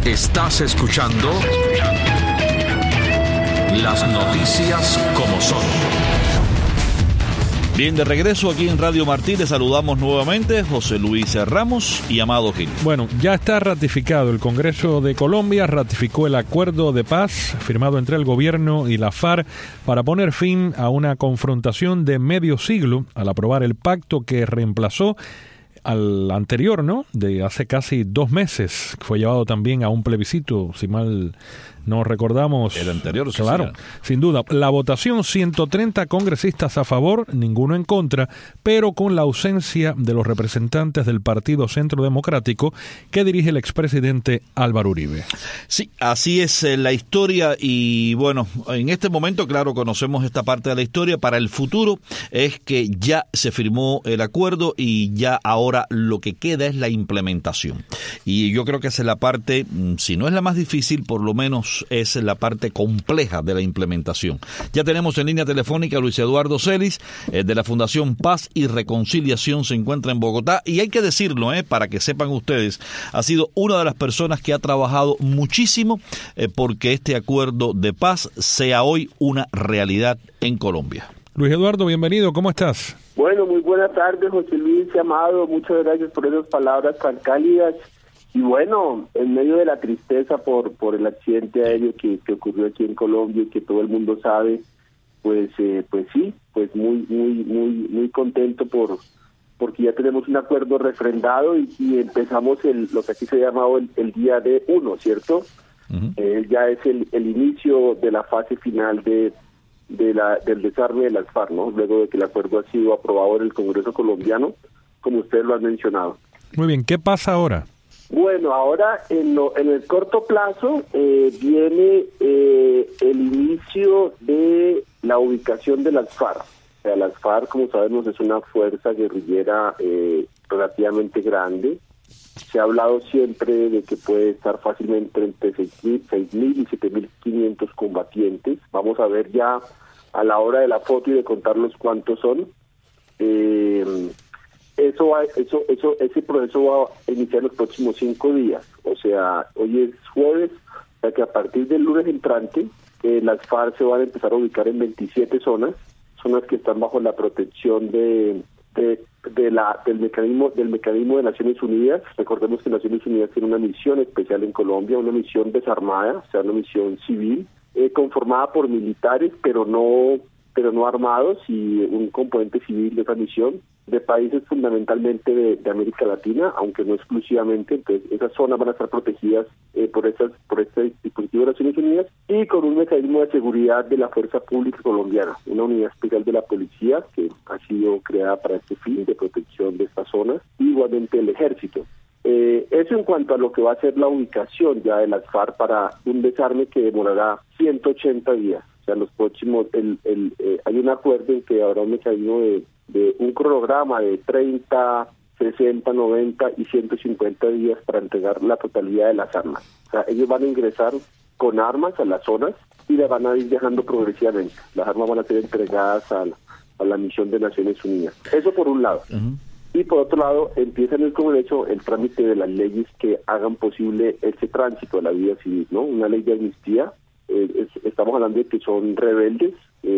Estás escuchando las noticias como son. Bien, de regreso aquí en Radio Martí, les saludamos nuevamente José Luis Ramos y Amado Gil. Bueno, ya está ratificado. El Congreso de Colombia ratificó el acuerdo de paz firmado entre el gobierno y la FARC para poner fin a una confrontación de medio siglo al aprobar el pacto que reemplazó al anterior, ¿no? De hace casi 2 meses. Fue llevado también a un plebiscito, si mal no recordamos. El anterior, sí, claro, sin duda. La votación, 130 congresistas a favor, ninguno en contra, pero con la ausencia de los representantes del Partido Centro Democrático que dirige el expresidente Álvaro Uribe. Sí, así es la historia y bueno, en este momento, claro, conocemos esta parte de la historia. Para el futuro es que ya se firmó el acuerdo y ya ahora lo que queda es la implementación. Y yo creo que esa es la parte, si no es la más difícil, por lo menos es la parte compleja de la implementación. Ya tenemos en línea telefónica a Luis Eduardo Celis, de la Fundación Paz y Reconciliación, se encuentra en Bogotá, y hay que decirlo, para que sepan ustedes, ha sido una de las personas que ha trabajado muchísimo porque este acuerdo de paz sea hoy una realidad en Colombia. Luis Eduardo, bienvenido, ¿cómo estás? Bueno, muy buenas tardes, José Luis, Amado, muchas gracias por esas palabras tan cálidas. Y bueno, en medio de la tristeza por el accidente aéreo que ocurrió aquí en Colombia y que todo el mundo sabe, pues muy contento porque ya tenemos un acuerdo refrendado y empezamos lo que aquí se ha llamado el día D1, ¿cierto? Uh-huh. Ya es el inicio de la fase final del desarme de las FARC, ¿no? Luego de que el acuerdo ha sido aprobado en el Congreso colombiano, como ustedes lo han mencionado. Muy bien, ¿qué pasa ahora? Bueno, ahora en el corto plazo viene el inicio de la ubicación de las FARC. O sea, las FARC, como sabemos, es una fuerza guerrillera relativamente grande. Se ha hablado siempre de que puede estar fácilmente entre 6.000 y 7.500 combatientes. Vamos a ver ya a la hora de la foto y de contarlos cuántos son. Ese proceso va a iniciar los próximos 5 días. O sea, hoy es jueves, o sea que a partir del lunes entrante, las FARC se van a empezar a ubicar en 27 zonas que están bajo la protección del mecanismo de Naciones Unidas. Recordemos que Naciones Unidas tiene una misión especial en Colombia, una misión desarmada, o sea, una misión civil, conformada por militares, pero no armados, y un componente civil de esa misión, de países fundamentalmente de América Latina, aunque no exclusivamente. Entonces esas zonas van a estar protegidas por este dispositivo de Naciones Unidas, y con un mecanismo de seguridad de la Fuerza Pública Colombiana, una unidad especial de la policía que ha sido creada para este fin de protección de estas zonas, y igualmente el ejército. Eso en cuanto a lo que va a ser la ubicación ya de las FARC para un desarme que demorará 180 días. O sea, los próximos, hay un acuerdo en que habrá un mecanismo de un cronograma de 30, 60, 90 y 150 días para entregar la totalidad de las armas. O sea, ellos van a ingresar con armas a las zonas y las van a ir dejando progresivamente. Las armas van a ser entregadas a la misión de Naciones Unidas. Eso por un lado. Uh-huh. Y por otro lado, empieza en el Congreso el trámite de las leyes que hagan posible ese tránsito a la vida civil, ¿no? Una ley de amnistía. Estamos hablando de que son rebeldes,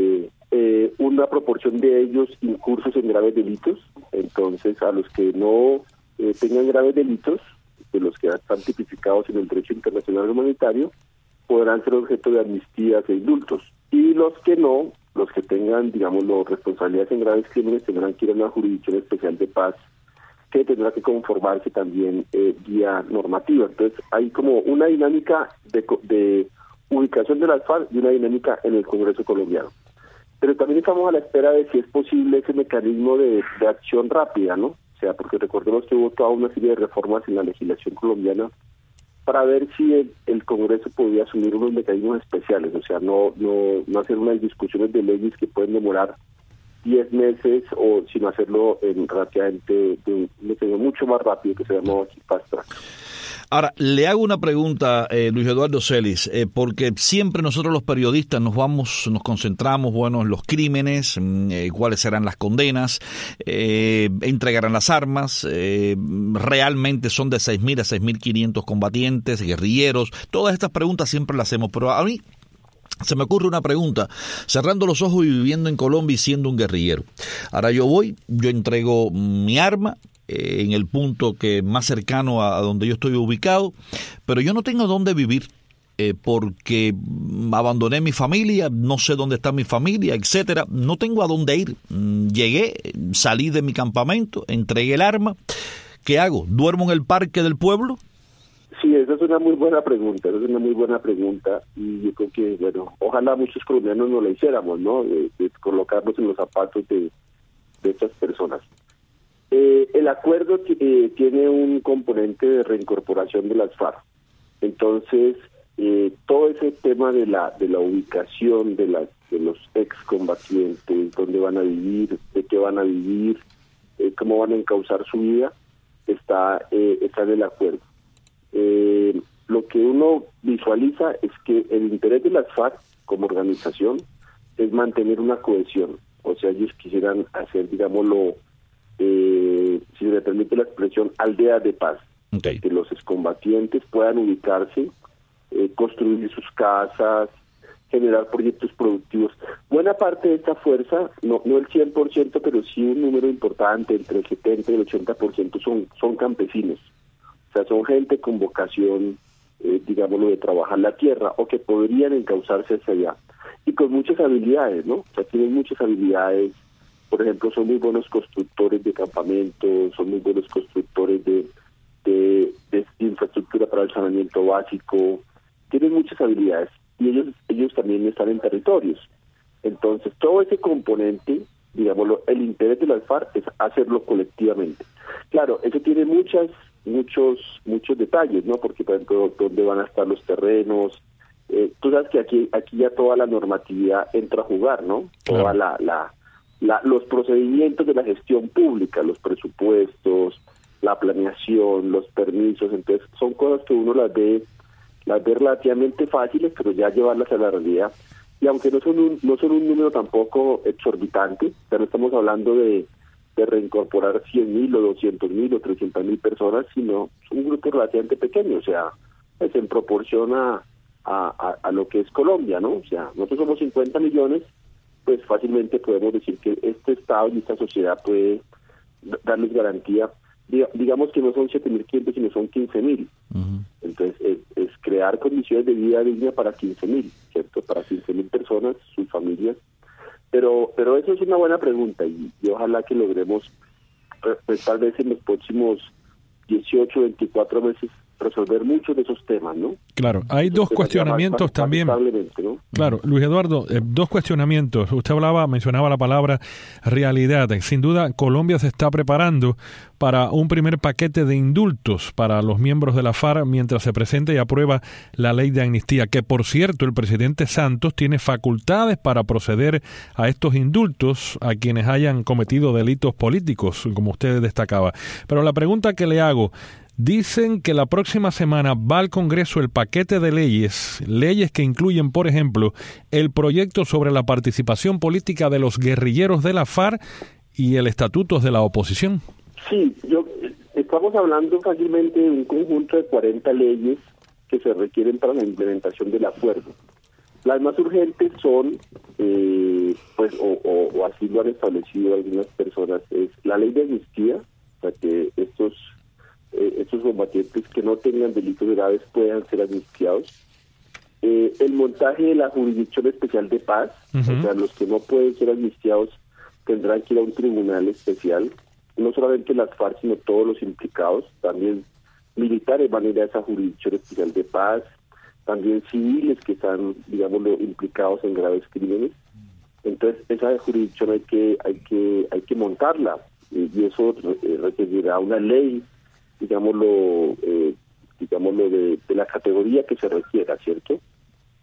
una proporción de ellos incursos en graves delitos. Entonces, a los que no tengan graves delitos, de los que están tipificados en el derecho internacional humanitario, podrán ser objeto de amnistías e indultos. Y los que no, los que tengan, digamos, responsabilidades en graves crímenes, tendrán que ir a una jurisdicción especial de paz que tendrá que conformarse también vía normativa. Entonces, hay como una dinámica de ubicación de las FARC y una dinámica en el Congreso colombiano. Pero también estamos a la espera de si es posible ese mecanismo de acción rápida, ¿no? O sea, porque recordemos que hubo toda una serie de reformas en la legislación colombiana para ver si el Congreso podía asumir unos mecanismos especiales, o sea, no hacer unas discusiones de leyes que pueden demorar 10 meses, sino hacerlo en relativamente de un mecanismo mucho más rápido, que se llama aquí Fast Track. Ahora, le hago una pregunta, Luis Eduardo Celis, porque siempre nosotros los periodistas nos concentramos, en los crímenes, cuáles serán las condenas, entregarán las armas, realmente son de 6.000 a 6.500 combatientes, guerrilleros, todas estas preguntas siempre las hacemos, pero a mí se me ocurre una pregunta, cerrando los ojos y viviendo en Colombia y siendo un guerrillero. Ahora yo entrego mi arma en el punto que más cercano a donde yo estoy ubicado, pero yo no tengo dónde vivir porque abandoné mi familia, no sé dónde está mi familia, etcétera, no tengo a dónde ir. Llegué, salí de mi campamento, entregué el arma. ¿Qué hago? ¿Duermo en el parque del pueblo? Sí, esa es una muy buena pregunta, y yo creo que, ojalá muchos colombianos nos la hiciéramos, ¿no? De colocarnos en los zapatos de estas personas. El acuerdo tiene un componente de reincorporación de las FARC. Entonces, todo ese tema de la ubicación de los excombatientes, dónde van a vivir, de qué van a vivir, cómo van a encauzar su vida, está en el acuerdo. Lo que uno visualiza es que el interés de las FARC como organización es mantener una cohesión. O sea, ellos quisieran hacer, digámoslo, si me permite la expresión, aldeas de paz. Okay. Que los excombatientes puedan ubicarse, construir sus casas, generar proyectos productivos. Buena parte de esta fuerza, no el 100%, pero sí un número importante, entre el 70 y el 80% son campesinos. O sea, son gente con vocación, digámoslo, de trabajar la tierra, o que podrían encauzarse hacia allá. Y con muchas habilidades, ¿no? O sea, tienen muchas habilidades. Por ejemplo, son muy buenos constructores de campamentos, son muy buenos constructores de infraestructura para el saneamiento básico. Tienen muchas habilidades y ellos también están en territorios. Entonces, todo ese componente, digámoslo, el interés de las FARC es hacerlo colectivamente. Claro, eso tiene muchos detalles, ¿no? Porque, por ejemplo, dónde van a estar los terrenos. Tú sabes que aquí ya toda la normatividad entra a jugar, ¿no? Claro. Toda los procedimientos de la gestión pública, los presupuestos, la planeación, los permisos, entonces son cosas que uno las ve relativamente fáciles, pero ya llevarlas a la realidad. Y aunque no son un número tampoco exorbitante, pero no estamos hablando de reincorporar 100.000 o 200.000 o 300.000 personas, sino son un grupo relativamente pequeño, o sea, es en proporción a lo que es Colombia, ¿no? O sea, nosotros somos 50 millones, pues fácilmente podemos decir que este Estado y esta sociedad puede darles garantía. Digamos que no son 7.500, sino son 15.000. Uh-huh. Entonces, es crear condiciones de vida digna para 15.000, ¿cierto? Para 15.000 personas, sus familias. Pero eso es una buena pregunta y ojalá que logremos, pues tal vez en los próximos 18, 24 meses, resolver muchos de esos temas, ¿no? Claro, hay dos cuestionamientos también. ¿No? Claro, Luis Eduardo, dos cuestionamientos. Usted mencionaba la palabra realidad. Sin duda, Colombia se está preparando para un primer paquete de indultos para los miembros de la FARC mientras se presente y aprueba la ley de amnistía, que por cierto, el presidente Santos tiene facultades para proceder a estos indultos a quienes hayan cometido delitos políticos, como usted destacaba. Pero la pregunta que le hago, dicen que la próxima semana va al Congreso el paquete de leyes que incluyen, por ejemplo, el proyecto sobre la participación política de los guerrilleros de la FARC y el estatuto de la oposición. Sí, estamos hablando fácilmente de un conjunto de 40 leyes que se requieren para la implementación del acuerdo. Las más urgentes son, o así lo han establecido algunas personas, es la ley de amnistía, para que estos combatientes que no tengan delitos graves puedan ser amnistiados. El montaje de la Jurisdicción Especial de Paz, uh-huh. O sea, los que no pueden ser amnistiados tendrán que ir a un tribunal especial. No solamente las FARC, sino todos los implicados, también militares van a ir a esa Jurisdicción Especial de Paz, también civiles que están, digámoslo, implicados en graves crímenes. Entonces, esa jurisdicción hay que montarla, y eso requerirá una ley, digámoslo de la categoría que se requiera, ¿cierto?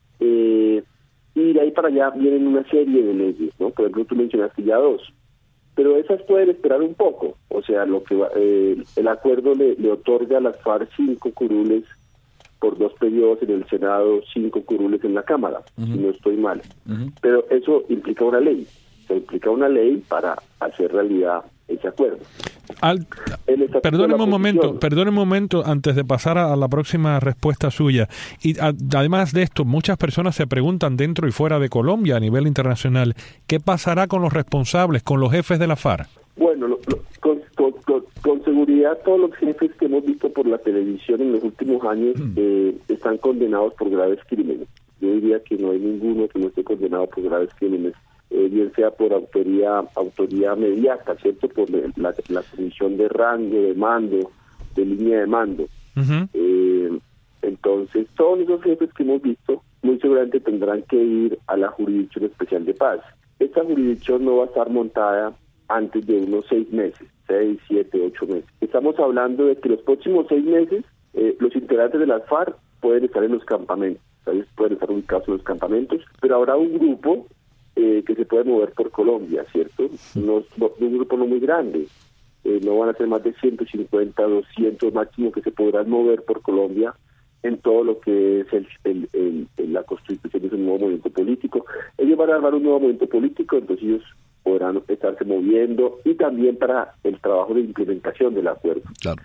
Y de ahí para allá vienen una serie de leyes, ¿no? Por ejemplo, tú mencionaste ya dos, pero esas pueden esperar un poco. O sea, el acuerdo le otorga a las FARC 5 curules por 2 periodos en el Senado, 5 curules en la Cámara, si no estoy mal. Pero eso implica una ley. Se implica una ley para hacer realidad ese acuerdo. Perdóneme un momento antes de pasar a la próxima respuesta suya. Y además de esto, muchas personas se preguntan dentro y fuera de Colombia a nivel internacional, ¿qué pasará con los responsables, con los jefes de la FARC? Bueno, con seguridad todos los jefes que hemos visto por la televisión en los últimos años están condenados por graves crímenes. Yo diría que no hay ninguno que no esté condenado por graves crímenes, bien sea por autoría mediata, ¿cierto? Por la comisión de rango, de mando, de línea de mando. Entonces, todos esos jefes que hemos visto muy seguramente tendrán que ir a la Jurisdicción Especial de Paz. Esta jurisdicción no va a estar montada antes de unos 6 meses, 6, 7, 8 meses. Estamos hablando de que los próximos 6 meses los integrantes de las FARC pueden estar en los campamentos, ¿sabes? Pueden estar ubicados en los campamentos, pero habrá un grupo que se puede mover por Colombia, ¿cierto? Un grupo no muy grande, no van a ser más de 150, 200 máximo que se podrán mover por Colombia en todo lo que es la constitución de un nuevo movimiento político. Ellos van a armar un nuevo movimiento político, entonces ellos podrán estarse moviendo, y también para el trabajo de implementación del acuerdo. Claro.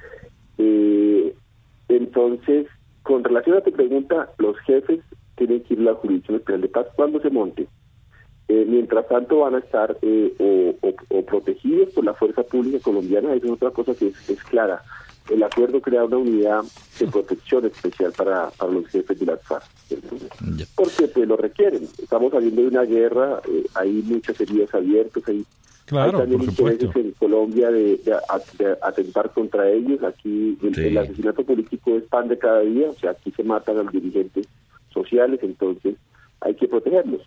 Entonces, con relación a tu pregunta, los jefes tienen que ir a la Jurisdicción Especial de Paz cuando se monte. Mientras tanto van a estar o protegidos por la fuerza pública colombiana. Esa es otra cosa que es clara. El acuerdo crea una unidad de protección especial para los jefes de las FARC, porque pues lo requieren. Estamos saliendo de una guerra, hay muchas heridas abiertas, hay también intereses en Colombia de atentar contra ellos. Aquí el asesinato político es pan de cada día, o sea, aquí se matan a los dirigentes sociales, entonces hay que protegerlos.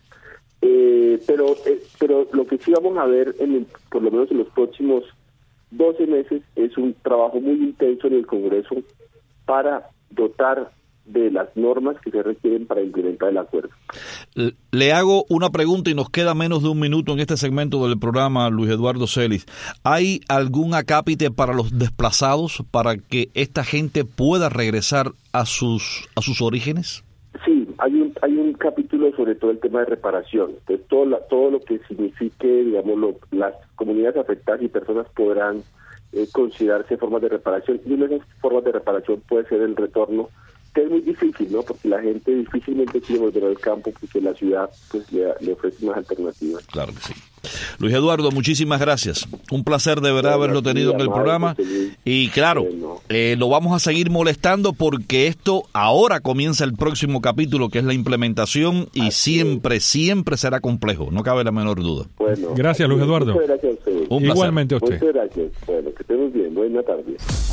Pero lo que sí vamos a ver, por lo menos en los próximos 12 meses, es un trabajo muy intenso en el Congreso para dotar de las normas que se requieren para implementar el acuerdo. Le hago una pregunta y nos queda menos de un minuto en este segmento del programa, Luis Eduardo Celis. ¿Hay algún acápite para los desplazados para que esta gente pueda regresar a sus orígenes? Sí, hay un capítulo sobre todo el tema de reparación. Entonces, todo lo que signifique, digamos, las comunidades afectadas y personas podrán considerarse formas de reparación. Y una de esas formas de reparación puede ser el retorno, que es muy difícil, ¿no? Porque la gente difícilmente quiere volver al campo porque la ciudad pues le ofrece más alternativas. Claro que sí. Luis Eduardo, muchísimas gracias. Un placer de verdad haberlo tenido en el programa. Y claro, lo vamos a seguir molestando porque esto ahora comienza el próximo capítulo, que es la implementación, y siempre será complejo, no cabe la menor duda. Bueno, gracias, Luis Eduardo. Muchas gracias a ustedes. Igualmente a usted. Muchas gracias. Bueno, que estemos bien. Buena tarde.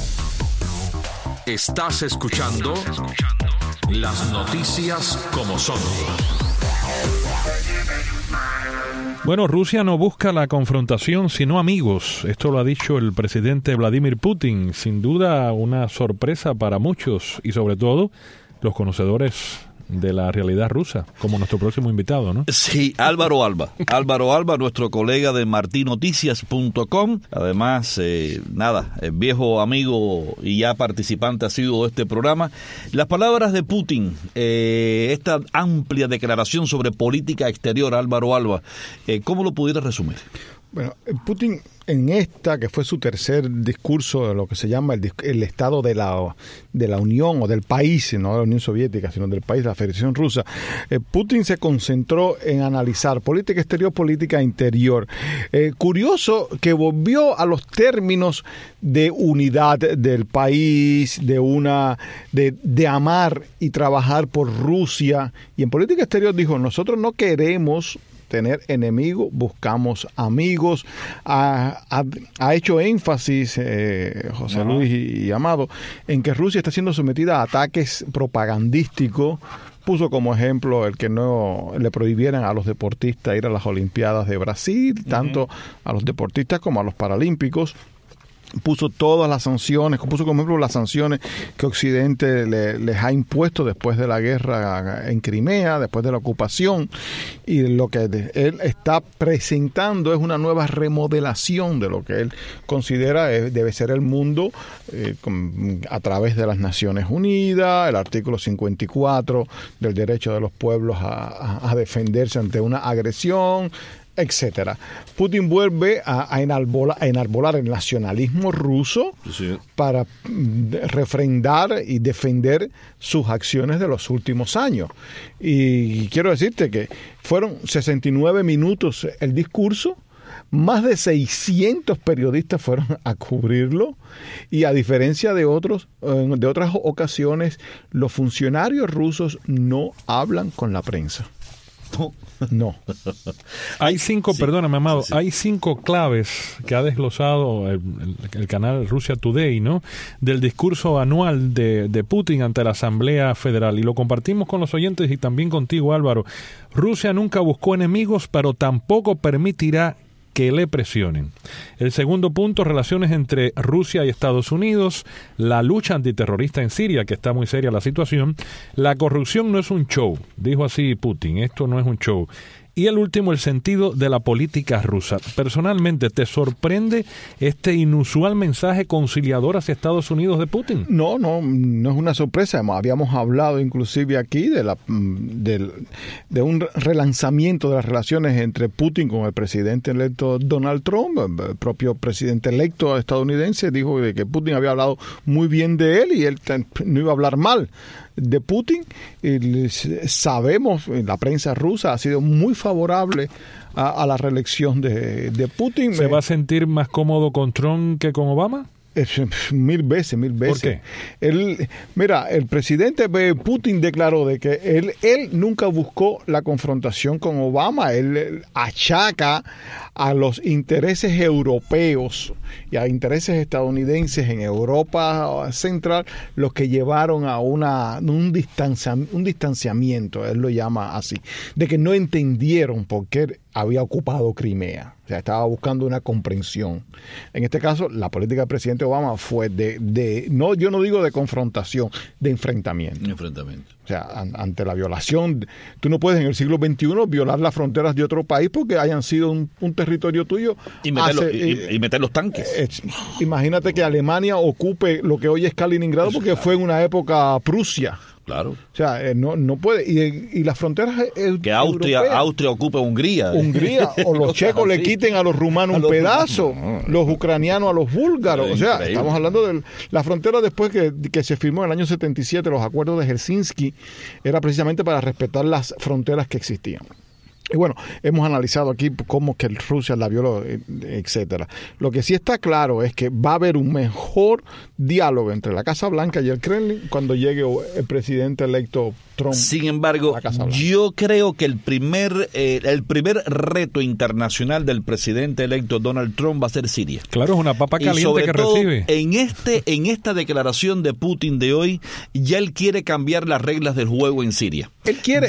Estás escuchando las noticias como son. Bueno, Rusia no busca la confrontación, sino amigos. Esto lo ha dicho el presidente Vladimir Putin. Sin duda una sorpresa para muchos y sobre todo los conocedores de la realidad rusa, como nuestro próximo invitado, ¿no? Sí, Álvaro Alba, nuestro colega de martinoticias.com, además, viejo amigo y ya participante ha sido de este programa. Las palabras de Putin, esta amplia declaración sobre política exterior, Álvaro Alba, ¿cómo lo pudiera resumir? Bueno, Putin en esta, que fue su tercer discurso de lo que se llama el estado de la Unión o del país, no de la Unión Soviética, sino del país, la Federación Rusa, Putin se concentró en analizar política exterior, política interior. Curioso que volvió a los términos de unidad del país, de amar y trabajar por Rusia. Y en política exterior dijo, nosotros no queremos tener enemigos, buscamos amigos. Ha hecho énfasis José Luis y Amado en que Rusia está siendo sometida a ataques propagandísticos. Puso como ejemplo el que no le prohibieran a los deportistas ir a las Olimpiadas de Brasil, tanto a los deportistas como a los paralímpicos. puso todas las sanciones, puso como ejemplo las sanciones que Occidente les ha impuesto después de la guerra en Crimea, después de la ocupación, y lo que él está presentando es una nueva remodelación de lo que él considera debe ser el mundo a través de las Naciones Unidas, el artículo 54 del derecho de los pueblos a defenderse ante una agresión, etcétera. Putin vuelve a enarbolar el nacionalismo ruso para refrendar y defender sus acciones de los últimos años. Y quiero decirte que fueron 69 minutos el discurso, más de 600 periodistas fueron a cubrirlo, y a diferencia de otras ocasiones, los funcionarios rusos no hablan con la prensa. No. Hay 5, perdóname, Amado, hay 5 claves que ha desglosado el canal Russia Today, ¿no?, del discurso anual de Putin ante la Asamblea Federal, y lo compartimos con los oyentes y también contigo, Álvaro. Rusia nunca buscó enemigos, pero tampoco permitirá que le presionen. El segundo punto, relaciones entre Rusia y Estados Unidos, la lucha antiterrorista en Siria, que está muy seria la situación, la corrupción no es un show, dijo así Putin, esto no es un show. Y el último, el sentido de la política rusa. Personalmente, ¿te sorprende este inusual mensaje conciliador hacia Estados Unidos de Putin? No es una sorpresa. Habíamos hablado inclusive aquí de un relanzamiento de las relaciones entre Putin con el presidente electo Donald Trump. El propio presidente electo estadounidense dijo de que Putin había hablado muy bien de él y él no iba a hablar mal de Putin. Y sabemos, la prensa rusa ha sido muy favorable a la reelección de Putin. ¿Se va a sentir más cómodo con Trump que con Obama? Mil veces. ¿Por qué? El presidente Putin declaró de que él nunca buscó la confrontación con Obama. Él achaca a los intereses europeos y a intereses estadounidenses en Europa Central los que llevaron a un distanciamiento, él lo llama así, de que no entendieron por qué había ocupado Crimea. O sea, estaba buscando una comprensión. En este caso, la política del presidente Obama fue yo no digo de confrontación, de enfrentamiento. O sea, ante la violación, tú no puedes en el siglo XXI violar las fronteras de otro país porque hayan sido un territorio tuyo. Y meter los tanques. Imagínate que Alemania ocupe lo que hoy es Kaliningrado porque fue en una época Prusia. Claro. O sea, no puede. Y las fronteras que Austria ocupe Hungría. O los checos le quiten a los rumanos un pedazo, los ucranianos a los búlgaros. O sea, increíble. Estamos hablando de la frontera después que se firmó en el año 77, los acuerdos de Helsinki, era precisamente para respetar las fronteras que existían. Y bueno, hemos analizado aquí cómo que Rusia la violó, etcétera. Lo que sí está claro es que va a haber un mejor diálogo entre la Casa Blanca y el Kremlin cuando llegue el presidente electo Trump. Sin embargo, yo creo que el primer reto internacional del presidente electo Donald Trump va a ser Siria. Claro, es una papa caliente que recibe. En esta declaración de Putin de hoy, ya él quiere cambiar las reglas del juego en Siria. Él quiere,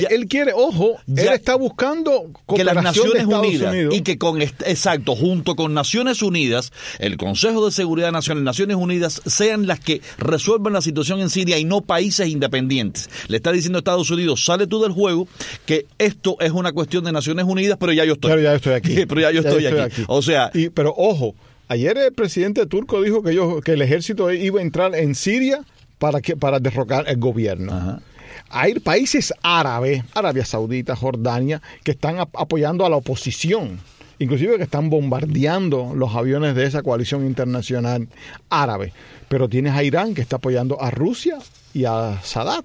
él está buscando que las Naciones Unidas y que junto con Naciones Unidas, el Consejo de Seguridad Nacional, Naciones Unidas sean las que resuelvan la situación en Siria y no países independientes. Le está diciendo a Estados Unidos, sale tú del juego, que esto es una cuestión de Naciones Unidas, pero ya yo estoy aquí. O sea, pero ojo, ayer el presidente turco dijo que el ejército iba a entrar en Siria para derrocar el gobierno. Ajá. Hay países árabes, Arabia Saudita, Jordania, que están apoyando a la oposición, inclusive que están bombardeando los aviones de esa coalición internacional árabe. Pero tienes a Irán que está apoyando a Rusia y a Assad.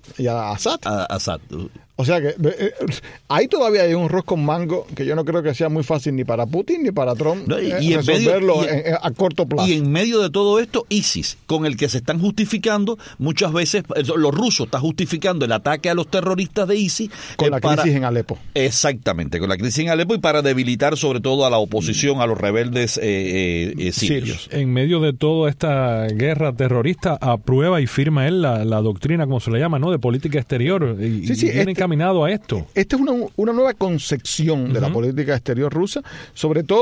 O sea que ahí todavía hay un arroz con mango que yo no creo que sea muy fácil ni para Putin ni para Trump resolverlo a corto plazo. Y en medio de todo esto, ISIS, con el que se están justificando, muchas veces los rusos están justificando el ataque a los terroristas de ISIS. Con la crisis en Alepo. Exactamente, con la crisis en Alepo y para debilitar sobre todo a la oposición, a los rebeldes sirios. En medio de toda esta guerra terrorista, aprueba y firma él la doctrina, como se le llama, ¿no?, de política exterior. Y viene encaminado a esto. Esta es una nueva concepción de la política exterior rusa, sobre todo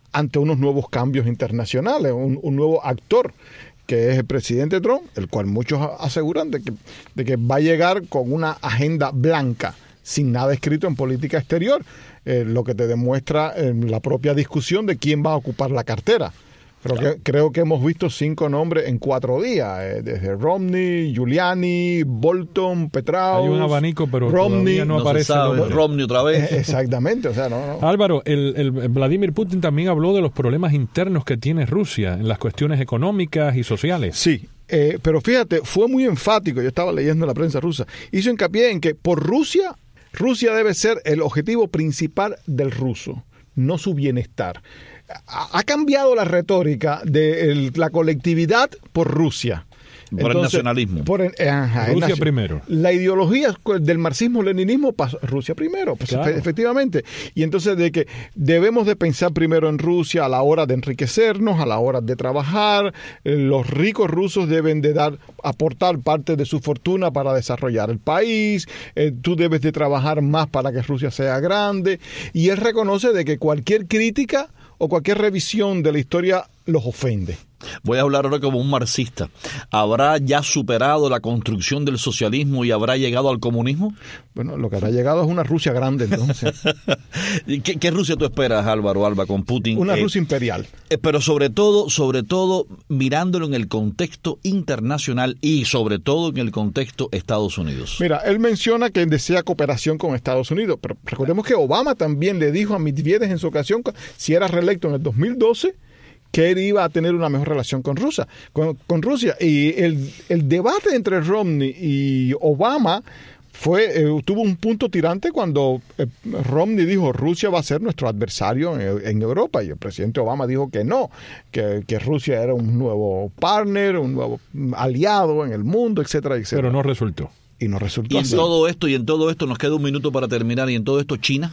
ante unos nuevos cambios internacionales, un nuevo actor, que es el presidente Trump, el cual muchos aseguran de que va a llegar con una agenda blanca, sin nada escrito en política exterior, lo que te demuestra la propia discusión de quién va a ocupar la cartera. Creo que hemos visto 5 nombres en 4 días, desde Romney, Giuliani, Bolton, Petraeus. Hay un abanico, pero Romney todavía no aparece. Romney otra vez. Exactamente, o sea, no. Álvaro, el Vladimir Putin también habló de los problemas internos que tiene Rusia en las cuestiones económicas y sociales. Sí, pero fíjate, fue muy enfático, yo estaba leyendo la prensa rusa, hizo hincapié en que por Rusia debe ser el objetivo principal del ruso, no su bienestar. Ha cambiado la retórica de la colectividad por Rusia. Por el nacionalismo. Rusia primero. La ideología del marxismo-leninismo pasó Rusia primero, pues claro. Efectivamente. Y entonces de que debemos de pensar primero en Rusia a la hora de enriquecernos, a la hora de trabajar. Los ricos rusos deben de aportar parte de su fortuna para desarrollar el país. Tú debes de trabajar más para que Rusia sea grande. Y él reconoce de que cualquier crítica o cualquier revisión de la historia los ofende. Voy a hablar ahora como un marxista. ¿Habrá ya superado la construcción del socialismo y habrá llegado al comunismo? Bueno, lo que habrá llegado es una Rusia grande, entonces. ¿Qué Rusia tú esperas, Álvaro Alba, con Putin? Una Rusia imperial. Pero sobre todo, mirándolo en el contexto internacional y sobre todo en el contexto Estados Unidos. Mira, él menciona que desea cooperación con Estados Unidos, pero recordemos que Obama también le dijo a Medvedev en su ocasión, si era reelecto en el 2012, que él iba a tener una mejor relación con Rusia. Y el debate entre Romney y Obama tuvo un punto tirante cuando Romney dijo Rusia va a ser nuestro adversario en Europa, y el presidente Obama dijo que no, que Rusia era un nuevo partner, un nuevo aliado en el mundo, etcétera, etcétera. Pero no resultó. Y no resultó. Y en todo esto nos queda un minuto para terminar, y en todo esto China,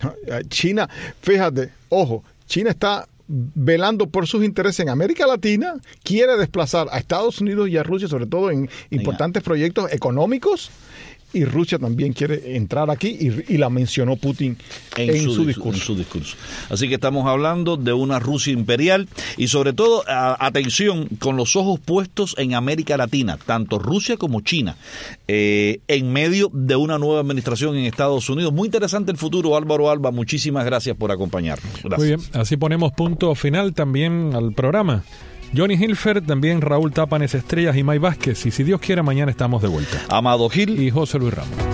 fíjate, ojo, China está velando por sus intereses en América Latina, quiere desplazar a Estados Unidos y a Rusia, sobre todo en importantes proyectos económicos, y Rusia también quiere entrar aquí, y la mencionó Putin en su discurso. Así que estamos hablando de una Rusia imperial y sobre todo, atención, con los ojos puestos en América Latina, tanto Rusia como China, en medio de una nueva administración en Estados Unidos. Muy interesante el futuro, Álvaro Alba. Muchísimas gracias por acompañarnos. Gracias. Muy bien, así ponemos punto final también al programa. Johnny Hilfer, también Raúl Tápanes Estrellas y May Vázquez. Y si Dios quiere, mañana estamos de vuelta. Amado Gil y José Luis Ramos.